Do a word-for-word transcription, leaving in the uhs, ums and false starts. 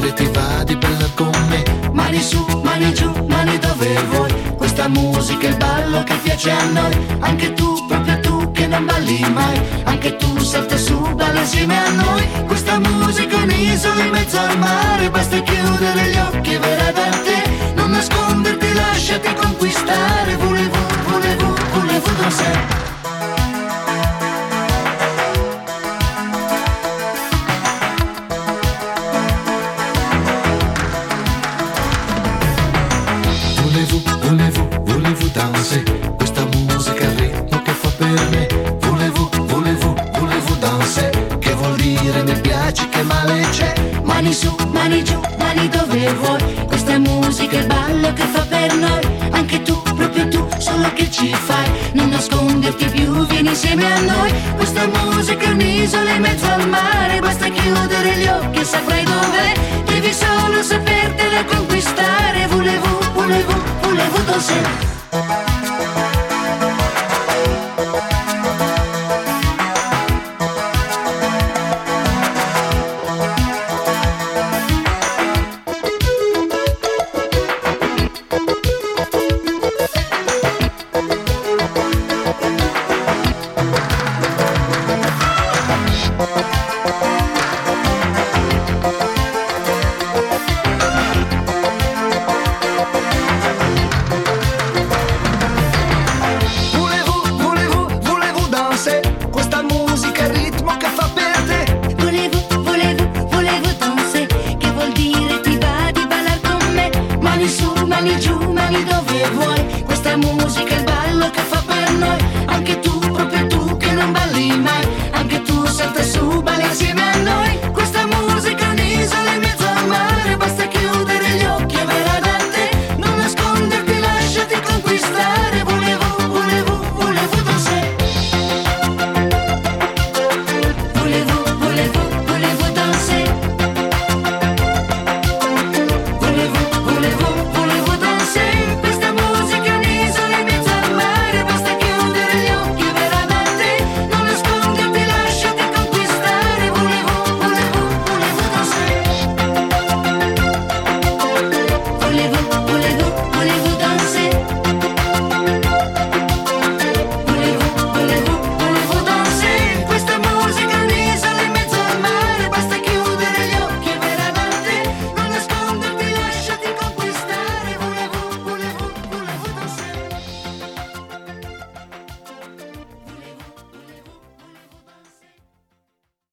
piacere ti va di ballare con me. Mani su, mani giù, mani dove vuoi. Questa musica è il ballo che piace a noi. Anche tu, proprio tu che non balli mai. Anche tu salta su, balla insieme a noi. Questa musica è un'isola in mezzo al mare. Basta chiudere gli occhi e verrà da te. Non nasconderti, lasciati conquistare. Volevo, volevo, volevo danzare. Volevo, volevo danse, questa musica è il ritmo che fa per me. Volevo, volevo, volevo danse, che vuol dire mi piaci, che male c'è. Mani su, mani giù, mani dove vuoi. Questa musica è il ballo che fa per noi. Anche tu, proprio tu, solo che ci fai. Non nasconderti più, vieni insieme a noi. Questa musica è un'isola in mezzo al mare. Basta chiudere gli occhi e saprai